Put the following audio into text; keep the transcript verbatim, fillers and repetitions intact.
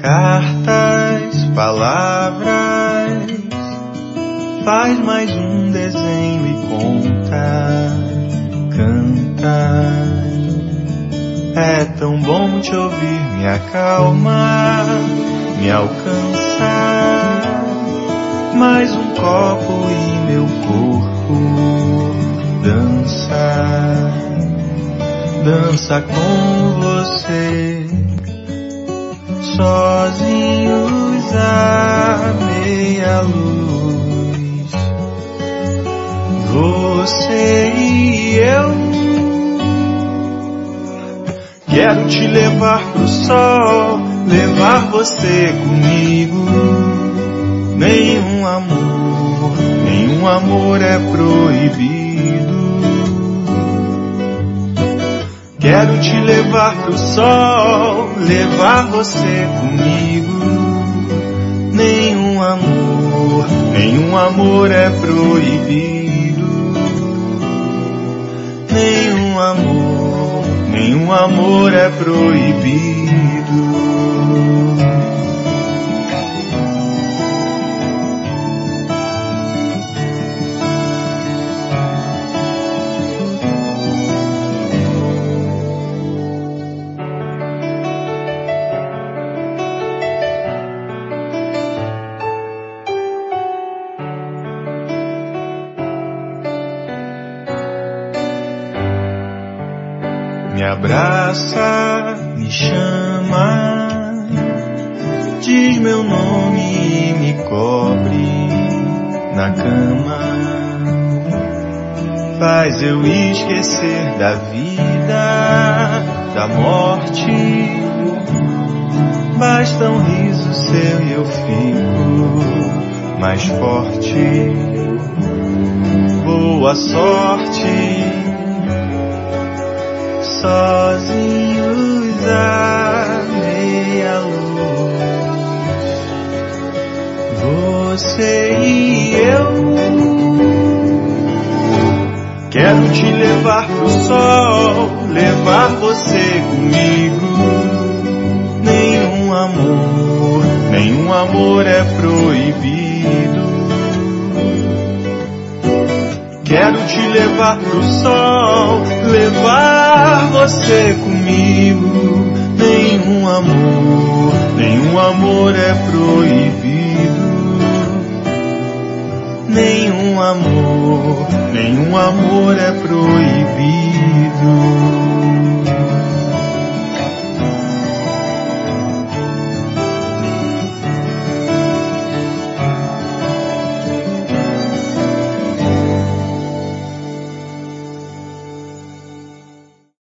cartas, palavras, faz mais um desenho e conta, canta. É tão bom te ouvir, me acalma, me alcança. Mais um copo e meu corpo dança, dança com você. Sozinhos à meia luz, você e eu. Quero te levar pro sol, levar você comigo. Nenhum amor, nenhum amor é proibido. Quero te levar pro sol, levar você comigo. Nenhum amor, nenhum amor é proibido. Nenhum amor, nenhum amor é proibido. Me abraça, me chama, diz meu nome e me cobre na cama. Faz eu esquecer da vida, da morte. Basta um riso seu e eu fico mais forte. Boa sorte. Sozinhos à meia luz, você e eu. Quero te levar pro sol, levar você comigo. Nenhum amor, nenhum amor é proibido. Quero te levar pro sol, levar você comigo. Nenhum amor, nenhum amor é proibido. Nenhum amor, nenhum amor é proibido.